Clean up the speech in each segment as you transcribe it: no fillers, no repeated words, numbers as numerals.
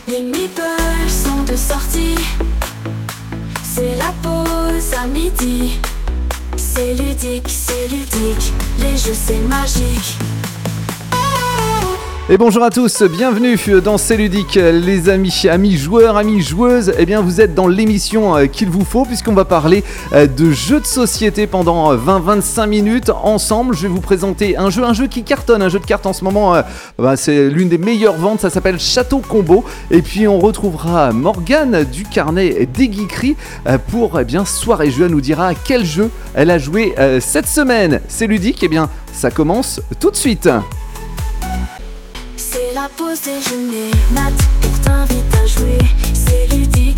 Les meeples sont de sortie. C'est la pause à midi. C'est ludique, les jeux c'est magique. Et bonjour à tous, bienvenue dans C'est Ludique, les amis joueurs, amis joueuses. Eh bien vous êtes dans l'émission qu'il vous faut, puisqu'on va parler de jeux de société pendant 20-25 minutes. Ensemble, je vais vous présenter un jeu qui cartonne, un jeu de cartes en ce moment. C'est l'une des meilleures ventes, ça s'appelle Château Combo. Et puis on retrouvera Morgane du carnet des Geekeries pour soirée jeu. Elle nous dira à quel jeu elle a joué cette semaine. C'est Ludique, ça commence tout de suite. C'est la pause déjeuner, Nat, pour t'invite à jouer. C'est ludique,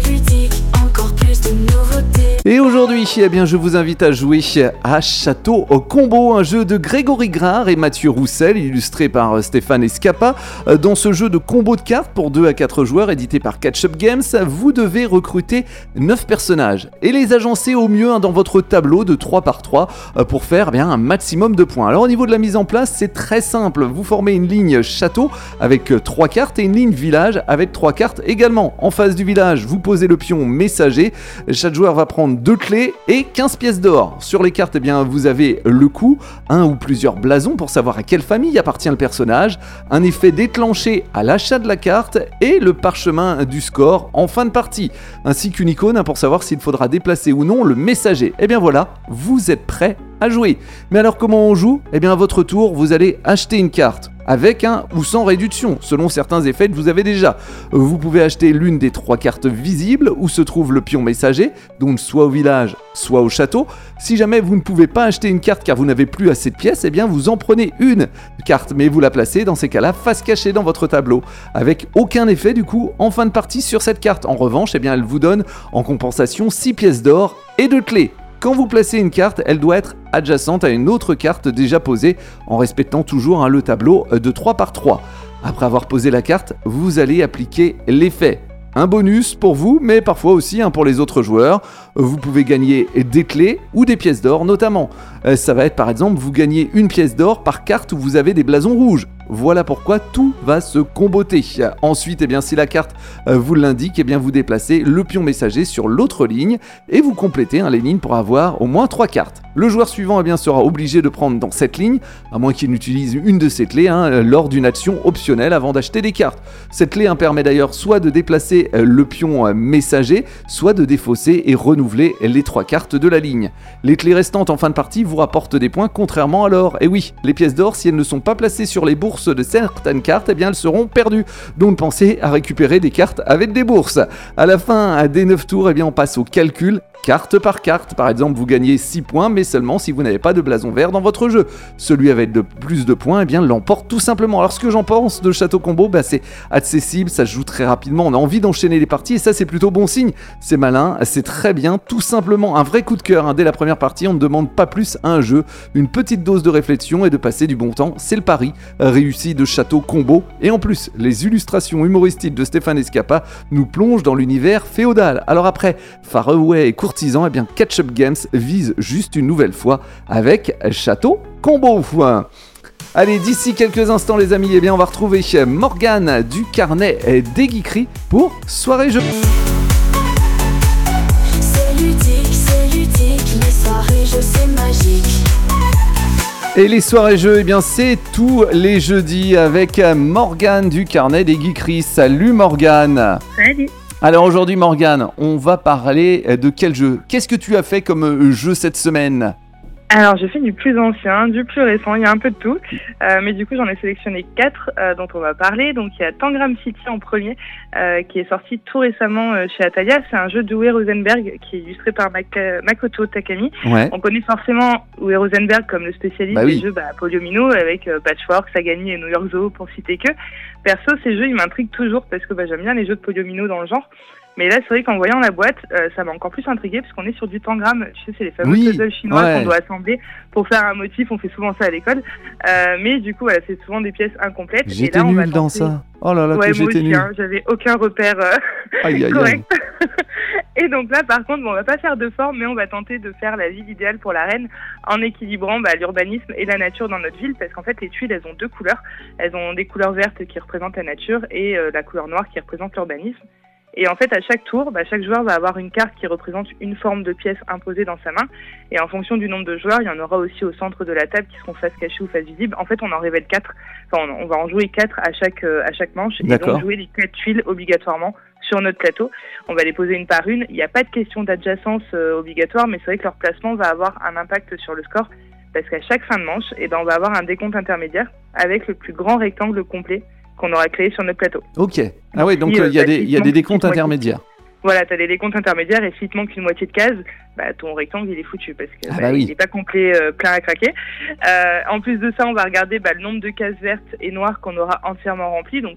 encore plus de nouveautés. Et aujourd'hui, je vous invite à jouer à Château Combo, un jeu de Grégory Grard et Mathieu Roussel, illustré par Stéphane Escapa. Dans ce jeu de combo de cartes pour 2 à 4 joueurs, édité par Catch Up Games, vous devez recruter 9 personnages et les agencer au mieux dans votre tableau de 3 par 3 pour faire un maximum de points. Alors au niveau de la mise en place, c'est très simple. Vous formez une ligne château avec 3 cartes et une ligne village avec 3 cartes également. En face du village, vous posez le pion messager. Chaque joueur va prendre 2 clés et 15 pièces d'or. Sur les cartes, vous avez le coup, un ou plusieurs blasons pour savoir à quelle famille appartient le personnage, un effet déclenché à l'achat de la carte et le parchemin du score en fin de partie, ainsi qu'une icône pour savoir s'il faudra déplacer ou non le messager. Voilà, vous êtes prêts à jouer. Mais alors comment on joue ? À votre tour, vous allez acheter une carte, avec ou sans réduction, selon certains effets que vous avez déjà. Vous pouvez acheter l'une des 3 cartes visibles où se trouve le pion messager, donc soit au village, soit au château. Si jamais vous ne pouvez pas acheter une carte car vous n'avez plus assez de pièces, vous en prenez une carte, mais vous la placez dans ces cas-là face cachée dans votre tableau, avec aucun effet du coup en fin de partie sur cette carte. En revanche, elle vous donne en compensation 6 pièces d'or et 2 clés. Quand vous placez une carte, elle doit être adjacente à une autre carte déjà posée, en respectant toujours le tableau de 3 par 3. Après avoir posé la carte, vous allez appliquer l'effet. Un bonus pour vous, mais parfois aussi pour les autres joueurs. Vous pouvez gagner des clés ou des pièces d'or notamment. Ça va être par exemple, vous gagnez une pièce d'or par carte où vous avez des blasons rouges. Voilà pourquoi tout va se comboter. Ensuite, si la carte vous l'indique, vous déplacez le pion messager sur l'autre ligne et vous complétez les lignes pour avoir au moins 3 cartes. Le joueur suivant sera obligé de prendre dans cette ligne, à moins qu'il n'utilise une de ces clés lors d'une action optionnelle avant d'acheter des cartes. Cette clé permet d'ailleurs soit de déplacer le pion messager, soit de défausser et renouveler les 3 cartes de la ligne. Les clés restantes en fin de partie vous rapportent des points contrairement à l'or. Et oui, les pièces d'or, si elles ne sont pas placées sur les bourses de certaines cartes, elles seront perdues. Donc pensez à récupérer des cartes avec des bourses. À la fin des 9 tours, on passe au calcul carte par carte. Par exemple, vous gagnez 6 points, mais seulement si vous n'avez pas de blason vert dans votre jeu. Celui avec le plus de points, l'emporte tout simplement. Alors ce que j'en pense de Château Combo, c'est accessible, ça se joue très rapidement, on a envie d'enchaîner les parties et ça c'est plutôt bon signe. C'est malin, c'est très bien, tout simplement un vrai coup de cœur. Dès la première partie, on ne demande pas plus à un jeu, une petite dose de réflexion et de passer du bon temps, c'est le pari réussi de Château Combo. Et en plus, les illustrations humoristiques de Stéphane Escapa nous plongent dans l'univers féodal. Alors après Faraway et Courtisan, Catch Up Games vise juste une nouvelle fois avec Château Combo. Allez, d'ici quelques instants les amis, on va retrouver Morgane du carnet des Geekeries pour soirée jeu. C'est ludique, les soirées jeux c'est magique. Et les soirées jeux, c'est tous les jeudis avec Morgane du carnet des Geekeries. Salut Morgane. Salut. Alors aujourd'hui Morgane, on va parler de quel jeu ? Qu'est-ce que tu as fait comme jeu cette semaine ? Alors j'ai fait du plus ancien, du plus récent, il y a un peu de tout, mais du coup j'en ai sélectionné 4 dont on va parler. Donc il y a Tangram City en premier, qui est sorti tout récemment chez Ataya. C'est un jeu d'Uwe Rosenberg qui est illustré par Makoto Takami. Ouais. On connaît forcément Uwe Rosenberg comme le spécialiste des jeux Polyomino avec Patchwork, Sagani et New York Zoo pour citer que. Perso, ces jeux ils m'intriguent toujours parce que j'aime bien les jeux de Polyomino dans le genre. Mais là, c'est vrai qu'en voyant la boîte, ça m'a encore plus intrigué parce qu'on est sur du tangram. Tu sais, c'est les fameux puzzles chinois qu'on doit assembler pour faire un motif. On fait souvent ça à l'école. Mais du coup, c'est souvent des pièces incomplètes. J'étais et là, nul dans ça. Oh là là, ouais, que j'étais nul. J'avais aucun repère correct. Et donc là, par contre, on va pas faire de forme, mais on va tenter de faire la ville idéale pour la reine en équilibrant l'urbanisme et la nature dans notre ville, parce qu'en fait, les tuiles, elles ont deux couleurs. Elles ont des couleurs vertes qui représentent la nature et la couleur noire qui représente l'urbanisme. Et en fait, à chaque tour, chaque joueur va avoir une carte qui représente une forme de pièce imposée dans sa main. Et en fonction du nombre de joueurs, il y en aura aussi au centre de la table qui seront face cachée ou face visible. En fait, on en révèle 4. Enfin, on va en jouer 4 à chaque manche. D'accord. Et donc jouer les 4 tuiles obligatoirement sur notre plateau. On va les poser une par une. Il n'y a pas de question d'adjacence obligatoire, mais c'est vrai que leur placement va avoir un impact sur le score. Parce qu'à chaque fin de manche, on va avoir un décompte intermédiaire avec le plus grand rectangle complet qu'on aura créé sur notre plateau. Ok. Ah ouais, donc il y a des décomptes intermédiaires. Voilà, tu as des décomptes intermédiaires et s'il te manque une moitié de case, ton rectangle il est foutu parce que il n'est pas complet, plein à craquer. En plus de ça, on va regarder le nombre de cases vertes et noires qu'on aura entièrement remplies. Donc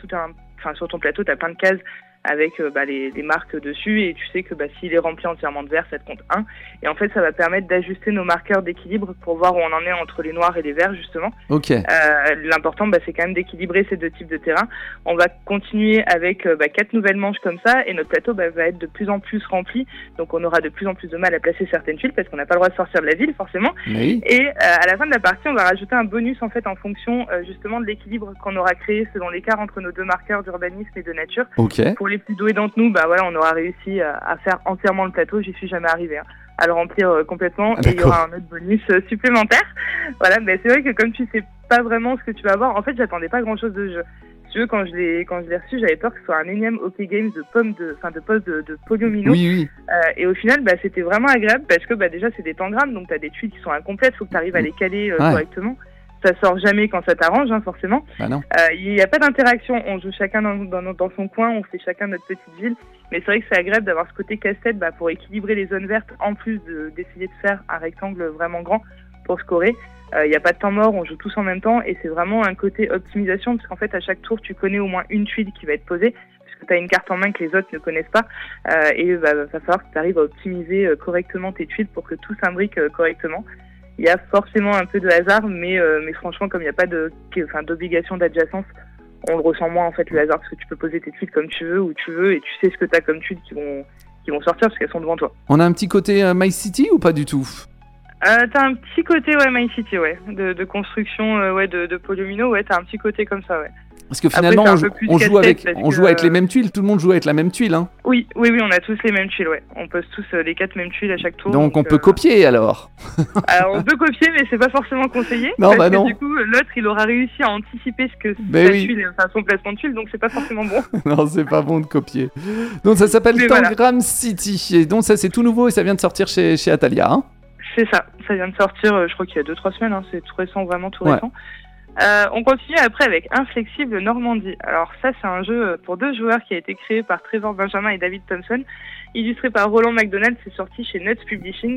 sur ton plateau, tu as plein de cases avec les marques dessus et tu sais que s'il est rempli entièrement de vert, ça te compte 1. Et en fait, ça va permettre d'ajuster nos marqueurs d'équilibre pour voir où on en est entre les noirs et les verts, justement. Ok. L'important, c'est quand même d'équilibrer ces deux types de terrain. On va continuer avec 4 nouvelles manches comme ça et notre plateau va être de plus en plus rempli. Donc, on aura de plus en plus de mal à placer certaines tuiles parce qu'on n'a pas le droit de sortir de la ville, forcément. Oui. Et à la fin de la partie, on va rajouter un bonus, en fait, en fonction, justement, de l'équilibre qu'on aura créé selon l'écart entre nos deux marqueurs d'urbanisme et de nature. Ok. Pour les plus doués d'entre nous, on aura réussi à faire entièrement le plateau. J'y suis jamais arrivée, à le remplir complètement. Et il y aura un autre bonus supplémentaire. Voilà, c'est vrai que comme tu sais pas vraiment ce que tu vas avoir, en fait, j'attendais pas grand chose de jeu. Si tu veux, quand je l'ai reçu, j'avais peur que ce soit un énième OK Games de poste de Poliomino. Oui. Et au final, c'était vraiment agréable parce que déjà c'est des tangrammes, donc t'as des tuiles qui sont incomplètes, faut que tu arrives à les caler correctement. Ça sort jamais quand ça t'arrange, forcément. Non. Il n'y a pas d'interaction. On joue chacun dans son coin, on fait chacun notre petite ville. Mais c'est vrai que c'est agréable d'avoir ce côté casse-tête pour équilibrer les zones vertes, en plus d'essayer de faire un rectangle vraiment grand pour scorer. Il n'y a pas de temps mort, on joue tous en même temps et c'est vraiment un côté optimisation parce qu'en fait, à chaque tour, tu connais au moins une tuile qui va être posée puisque tu as une carte en main que les autres ne connaissent pas. Et va falloir que tu arrives à optimiser correctement tes tuiles pour que tout s'imbrique correctement. Il y a forcément un peu de hasard, mais franchement, comme il n'y a pas d'obligation d'adjacence, on le ressent moins en fait le hasard parce que tu peux poser tes tuiles comme tu veux, où tu veux, et tu sais ce que tu as comme tuiles qui vont sortir parce qu'elles sont devant toi. On a un petit côté My City ou pas du tout? T'as un petit côté My City, de construction, de Poliomino, t'as un petit côté comme ça, Parce que finalement, après, on joue avec les mêmes tuiles, tout le monde joue avec la même tuile, Oui, on a tous les mêmes tuiles, On pose tous les 4 mêmes tuiles à chaque tour. Donc on peut copier alors. Alors on peut copier, mais c'est pas forcément conseillé. Non, parce que non. Du coup, l'autre, il aura réussi à anticiper ce que son placement de tuile, donc c'est pas forcément bon. Non, c'est pas bon de copier. Donc ça s'appelle Tangram City. Et donc ça, c'est tout nouveau et ça vient de sortir chez Atalia, C'est ça vient de sortir, je crois qu'il y a 2-3 semaines, c'est tout récent, vraiment tout récent. On continue après avec Inflexible Normandie. Alors ça, c'est un jeu pour 2 joueurs qui a été créé par Trevor Benjamin et David Thompson, illustré par Roland McDonald. C'est sorti chez Nuts Publishing.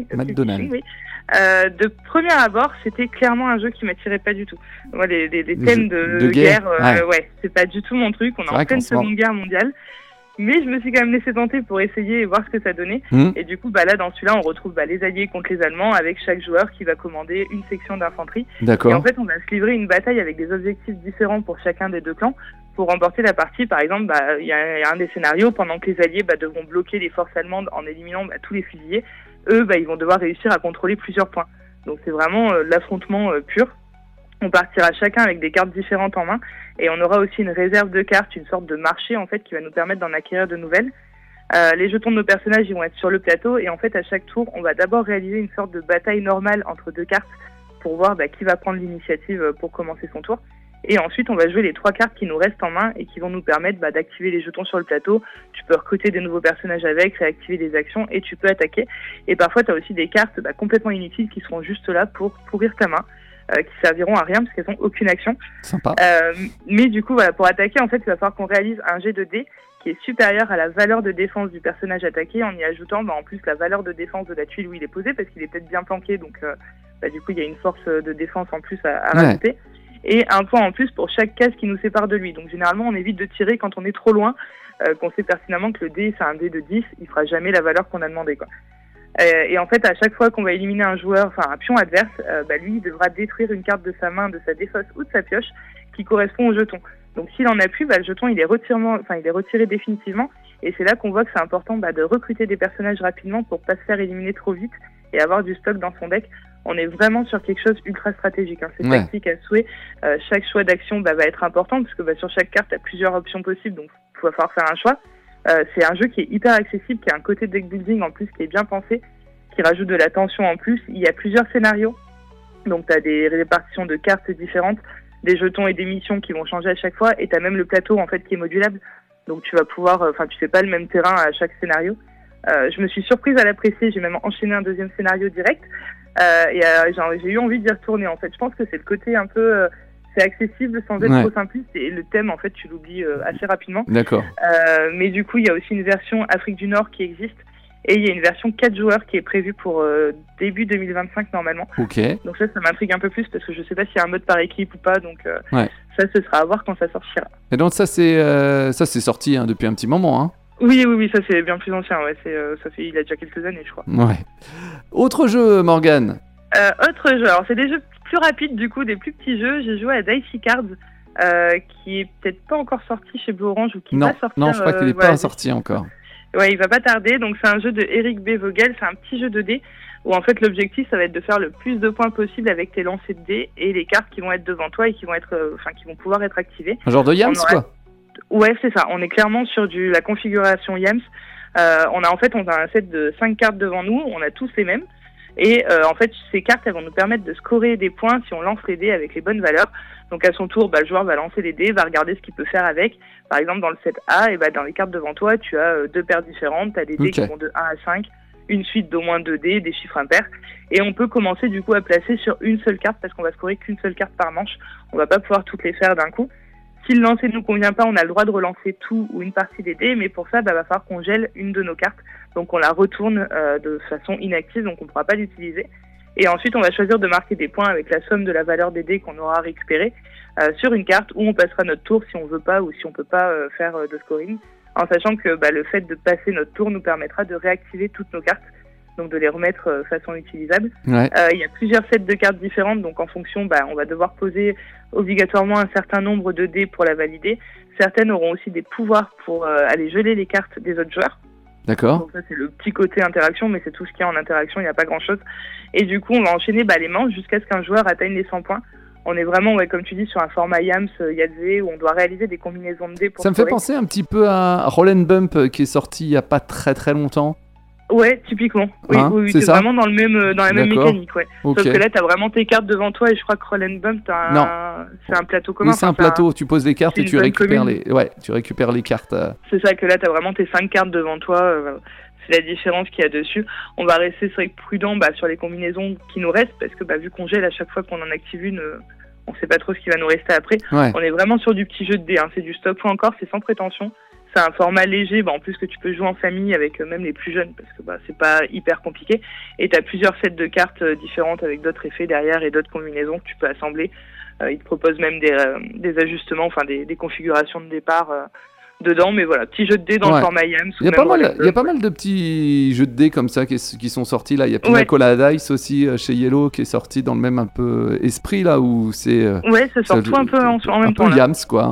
De premier abord, c'était clairement un jeu qui m'attirait pas du tout. Moi, les thèmes de guerre, c'est pas du tout mon truc. On est en pleine Seconde Guerre mondiale. Mais je me suis quand même laissé tenter pour essayer et voir ce que ça donnait. Et du coup, là, dans celui-là, on retrouve les Alliés contre les Allemands avec chaque joueur qui va commander une section d'infanterie. D'accord. Et en fait, on va se livrer une bataille avec des objectifs différents pour chacun des 2 clans. Pour remporter la partie, par exemple, il y a un des scénarios pendant que les Alliés devront bloquer les forces allemandes en éliminant tous les fusiliers. Eux, ils vont devoir réussir à contrôler plusieurs points. Donc c'est vraiment l'affrontement pur. On partira chacun avec des cartes différentes en main et on aura aussi une réserve de cartes, une sorte de marché en fait qui va nous permettre d'en acquérir de nouvelles. Les jetons de nos personnages ils vont être sur le plateau et en fait à chaque tour on va d'abord réaliser une sorte de bataille normale entre 2 cartes pour voir qui va prendre l'initiative pour commencer son tour. Et ensuite on va jouer les 3 cartes qui nous restent en main et qui vont nous permettre d'activer les jetons sur le plateau. Tu peux recruter des nouveaux personnages avec, réactiver des actions et tu peux attaquer. Et parfois tu as aussi des cartes complètement inutiles qui seront juste là pour pourrir ta main. Qui serviront à rien parce qu'elles n'ont aucune action. Sympa. Mais du coup, pour attaquer, en fait, il va falloir qu'on réalise un jet de dés qui est supérieur à la valeur de défense du personnage attaqué en y ajoutant en plus la valeur de défense de la tuile où il est posé parce qu'il est peut-être bien planqué. Donc, du coup, il y a une force de défense en plus à rajouter. Et un point en plus pour chaque case qui nous sépare de lui. Donc, généralement, on évite de tirer quand on est trop loin, qu'on sait pertinemment que le dé, c'est un dé de 10. Il fera jamais la valeur qu'on a demandé, et en fait, à chaque fois qu'on va éliminer un joueur, un pion adverse, lui, il devra détruire une carte de sa main, de sa défausse ou de sa pioche qui correspond au jeton. Donc, s'il en a plus, le jeton, il est retiré définitivement Et c'est là qu'on voit que c'est important de recruter des personnages rapidement pour pas se faire éliminer trop vite et avoir du stock dans son deck. On est vraiment sur quelque chose ultra stratégique. C'est tactique à souhait. Chaque choix d'action va être important parce que sur chaque carte, tu as plusieurs options possibles, donc il va falloir faire un choix. C'est un jeu qui est hyper accessible, qui a un côté deck building en plus qui est bien pensé, qui rajoute de la tension en plus. Il y a plusieurs scénarios, donc tu as des répartitions de cartes différentes, des jetons et des missions qui vont changer à chaque fois, et tu as même le plateau en fait qui est modulable, donc tu vas pouvoir, tu fais pas le même terrain à chaque scénario. Je me suis surprise à l'apprécier, j'ai même enchaîné un deuxième scénario direct, et j'ai eu envie d'y retourner en fait. Je pense que c'est le côté un peu... c'est accessible sans être trop simpliste, et le thème en fait tu l'oublies assez rapidement. D'accord. Mais du coup il y a aussi une version Afrique du Nord qui existe, et il y a une version 4 joueurs qui est prévue pour début 2025 normalement. Ok. Donc ça m'intrigue un peu plus parce que je sais pas s'il y a un mode par équipe ou pas, donc ça ce sera à voir quand ça sortira. Et donc ça c'est sorti depuis un petit moment, hein. Oui, ça c'est bien plus ancien, il a déjà quelques années je crois. Ouais. Autre jeu, Morgane. Autre jeu, alors c'est des jeux plus rapides du coup, des plus petits jeux. J'ai joué à Dicey Cards, qui est peut-être pas encore sorti chez Blue Orange ou qui va sortir. Non, je crois qu'il est pas sorti encore. Ouais, il va pas tarder. Donc c'est un jeu de Eric B. Vogel, c'est un petit jeu de dés où en fait l'objectif ça va être de faire le plus de points possible avec tes lancers de dés et les cartes qui vont être devant toi et qui vont pouvoir être activées. Un genre de Yams quoi. Ouais, c'est ça. On est clairement sur la configuration Yams. On a un set de 5 cartes devant nous, on a tous les mêmes. Et en fait, ces cartes, elles vont nous permettre de scorer des points si on lance les dés avec les bonnes valeurs. Donc à son tour, le joueur va lancer les dés, va regarder ce qu'il peut faire avec. Par exemple, dans le set A, et dans les cartes devant toi, tu as 2 paires différentes. Tu as des dés qui vont de 1 à 5, une suite d'au moins 2 dés, des chiffres impairs. Et on peut commencer du coup à placer sur une seule carte parce qu'on va scorer qu'une seule carte par manche. On va pas pouvoir toutes les faire d'un coup. Si le lancer ne nous convient pas, on a le droit de relancer tout ou une partie des dés, mais pour ça, va falloir qu'on gèle une de nos cartes. Donc on la retourne de façon inactive, donc on ne pourra pas l'utiliser. Et ensuite, on va choisir de marquer des points avec la somme de la valeur des dés qu'on aura récupéré sur une carte où on passera notre tour si on veut pas ou si on peut pas faire de scoring, en sachant que le fait de passer notre tour nous permettra de réactiver toutes nos cartes, donc de les remettre façon utilisable. Ouais. Il y a plusieurs sets de cartes différentes, donc en fonction, on va devoir poser obligatoirement un certain nombre de dés pour la valider. Certaines auront aussi des pouvoirs pour aller geler les cartes des autres joueurs. D'accord. Donc ça c'est le petit côté interaction, mais c'est tout ce qu'il y a en interaction, il n'y a pas grand chose. Et du coup on va enchaîner les manches jusqu'à ce qu'un joueur atteigne les 100 points. On est vraiment, comme tu dis, sur un format Yams, Yahtzee, où on doit réaliser des combinaisons de dés pour... Ça me fait penser un petit peu à Roll and Bump qui est sorti il n'y a pas très très longtemps. Ouais, typiquement. Oui, c'est vraiment dans la même mécanique, ouais. Okay. Sauf que là, t'as vraiment tes cartes devant toi et je crois que Roll and Bump, c'est un plateau commun. Oui, c'est un plateau, tu poses les cartes et tu récupères les cartes. C'est ça, que là, t'as vraiment tes 5 cartes devant toi. C'est la différence qu'il y a dessus. On va rester prudent sur les combinaisons qui nous restent parce que vu qu'on gèle à chaque fois qu'on en active une, on sait pas trop ce qui va nous rester après. Ouais. On est vraiment sur du petit jeu de dés, c'est du stock point encore, c'est sans prétention. C'est un format léger, en plus que tu peux jouer en famille avec même les plus jeunes parce que c'est pas hyper compliqué. Et tu as plusieurs sets de cartes différentes avec d'autres effets derrière et d'autres combinaisons que tu peux assembler. Ils te proposent même des ajustements, des configurations de départ dedans. Mais voilà, petit jeu de dés dans le format Yams. Il y a pas mal de petits jeux de dés comme ça qui sont sortis là. Il y a Pina Colada Dice aussi chez Yellow qui est sorti dans le même un peu esprit là où c'est... ça sort tout un peu en même temps. Un peu Yams quoi.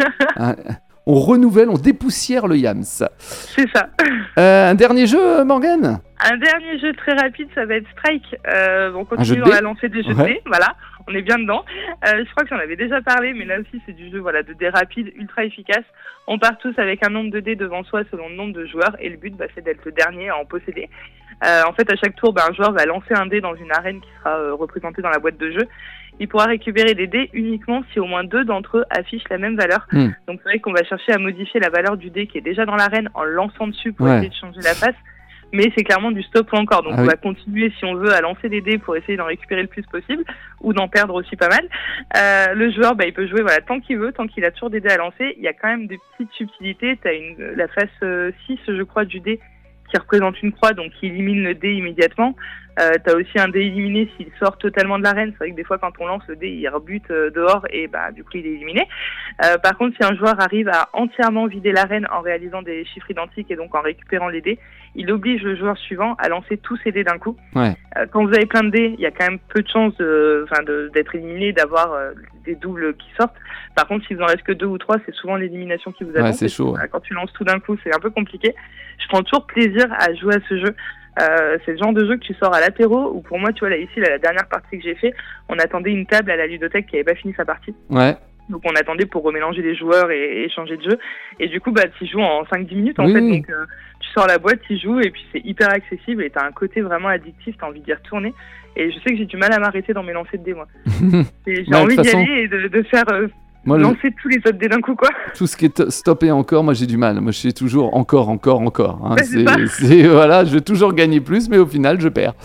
On renouvelle, on dépoussière le Yams. C'est ça. Un dernier jeu, Morgane ? Un dernier jeu très rapide, ça va être Strike. On continue dans la lancée des jeux de dés, voilà, on est bien dedans. Je crois que j'en avais déjà parlé, mais là aussi c'est du jeu de dés rapide, ultra efficace. On part tous avec un nombre de dés devant soi selon le nombre de joueurs, et le but c'est d'être le dernier à en posséder. En fait, à chaque tour, un joueur va lancer un dé dans une arène qui sera représentée dans la boîte de jeu. Il pourra récupérer des dés uniquement si au moins 2 d'entre eux affichent la même valeur. Donc c'est vrai qu'on va chercher à modifier la valeur du dé qui est déjà dans l'arène en le lançant dessus pour essayer de changer la face. Mais c'est clairement du stop ou encore. Donc on va continuer si on veut à lancer des dés pour essayer d'en récupérer le plus possible ou d'en perdre aussi pas mal. Le joueur, il peut jouer tant qu'il veut, tant qu'il a toujours des dés à lancer. Il y a quand même des petites subtilités. Tu as la face 6, je crois, du dé qui représente une croix, donc qui élimine le dé immédiatement. T'as aussi un dé éliminé s'il sort totalement de l'arène. C'est vrai que des fois quand on lance le dé, il rebute dehors et du coup il est éliminé. Par contre, si un joueur arrive à entièrement vider l'arène en réalisant des chiffres identiques et donc en récupérant les dés, il oblige le joueur suivant à lancer tous ses dés d'un coup. Ouais. Quand vous avez plein de dés, il y a quand même peu de chances d'être éliminé, d'avoir des doubles qui sortent. Par contre, s'il vous en reste que 2 ou 3, c'est souvent l'élimination qui vous attend. Ouais, c'est chaud. Quand tu lances tout d'un coup, c'est un peu compliqué. Je prends toujours plaisir à jouer à ce jeu. C'est le genre de jeu que tu sors à l'apéro, ou pour moi, tu vois, là, ici, la dernière partie que j'ai fait, on attendait une table à la ludothèque qui avait pas fini sa partie. Ouais. Donc on attendait pour remélanger les joueurs et changer de jeu. Et du coup, tu joues en 5-10 minutes en Oui, fait. oui. Donc tu sors la boîte, tu joues, et puis c'est hyper accessible et t'as un côté vraiment addictif, t'as envie d'y retourner. Et je sais que j'ai du mal à m'arrêter dans mes lancers de dés, moi. Et j'ai envie d'y aller et de faire moi, lancer tous les autres dés d'un coup, quoi. tout ce qui est stoppé encore, moi j'ai du mal. Moi je suis toujours encore. Hein. Ouais, c'est ça. Voilà, je vais toujours gagner plus, mais au final je perds.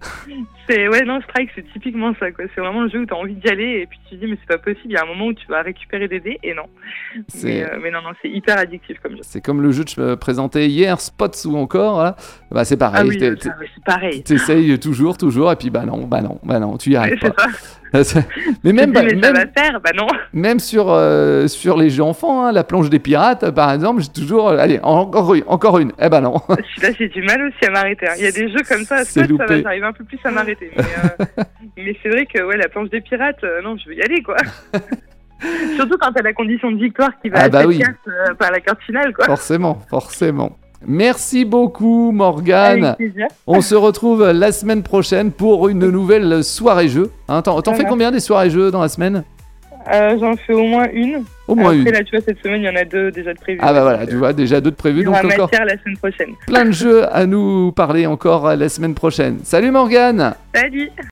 Strike, c'est typiquement ça, quoi. C'est vraiment le jeu où t'as envie d'y aller et puis tu te dis mais c'est pas possible, il y a un moment où tu vas récupérer des dés et non. Mais non, c'est hyper addictif comme jeu. C'est comme le jeu que je présentais hier, Spots ou encore, voilà. C'est pareil. Ah oui, c'est pareil. T'essayes toujours, et puis non, tu y arrives Ouais, pas. C'est ça. Mais même, ça va faire, non. Même sur les jeux enfants, hein, la planche des pirates, par exemple, j'ai toujours, allez, encore une. Eh ben non. Celui-là, j'ai du mal aussi à m'arrêter. Il y a des jeux comme ça, ça va, j'arrive un peu plus à m'arrêter. Mais c'est vrai que la planche des pirates, non, je veux y aller, quoi. Surtout quand t'as la condition de victoire qui va à cette carte par la carte finale, quoi. Forcément. Merci beaucoup, Morgane. Avec plaisir. On se retrouve la semaine prochaine pour une nouvelle soirée jeu. Hein, t'en fais combien des soirées jeux dans la semaine ? J'en fais au moins une. Après, là, tu vois, cette semaine, il y en a 2 déjà de prévues. Ah bah voilà, tu vois, déjà 2 de prévues. Il y aura donc encore matière la semaine prochaine. plein de jeux à nous parler encore la semaine prochaine. Salut Morgane. Salut.